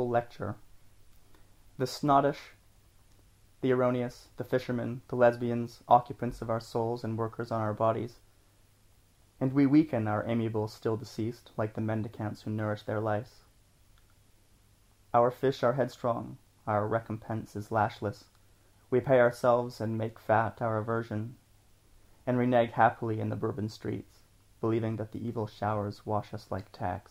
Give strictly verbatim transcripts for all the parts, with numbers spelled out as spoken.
full lecture. The snottish, the erroneous, the fishermen, the lesbians, occupants of our souls and workers on our bodies. And we weaken our amiable still deceased, like the mendicants who nourish their lice. Our fish are headstrong, our recompense is lashless. We pay ourselves and make fat our aversion, and renege happily in the Bourbon streets, believing that the evil showers wash us like tax.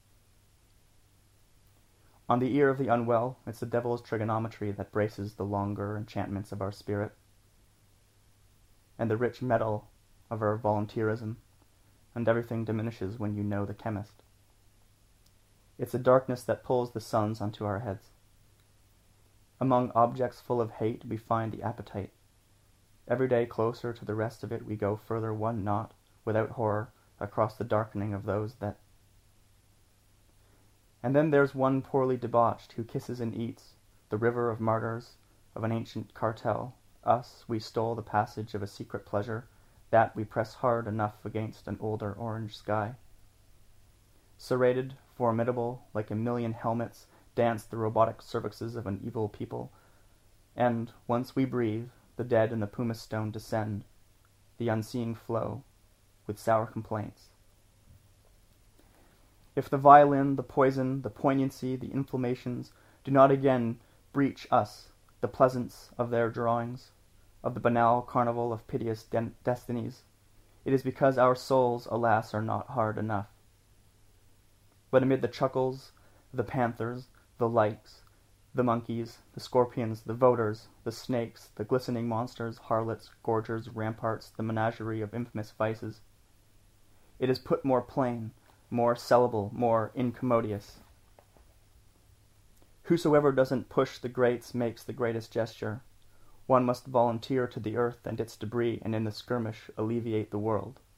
On the ear of the unwell, it's the devil's trigonometry that braces the longer enchantments of our spirit, and the rich metal of our volunteerism, and everything diminishes when you know the chemist. It's the darkness that pulls the suns onto our heads. Among objects full of hate we find the appetite. Every day closer to the rest of it we go further one knot, without horror, across the darkening of those that... And then there's one poorly debauched who kisses and eats the river of martyrs of an ancient cartel. Us, we stole the passage of a secret pleasure, that we press hard enough against an older orange sky. Serrated, formidable, like a million helmets, dance the robotic cervixes of an evil people, and, once we breathe, the dead in the pumice stone descend, the unseeing flow, with sour complaints. If the violin, the poison, the poignancy, the inflammations do not again breach us, the pleasance of their drawings, of the banal carnival of piteous de- destinies, it is because our souls, alas, are not hard enough. But amid the chuckles, the panthers, the likes, the monkeys, the scorpions, the voters, the snakes, the glistening monsters, harlots, gorgers, ramparts, the menagerie of infamous vices, it is put more plain, more sellable, more incommodious. Whosoever doesn't push the grates makes the greatest gesture. One must volunteer to the earth and its debris, and in the skirmish alleviate the world.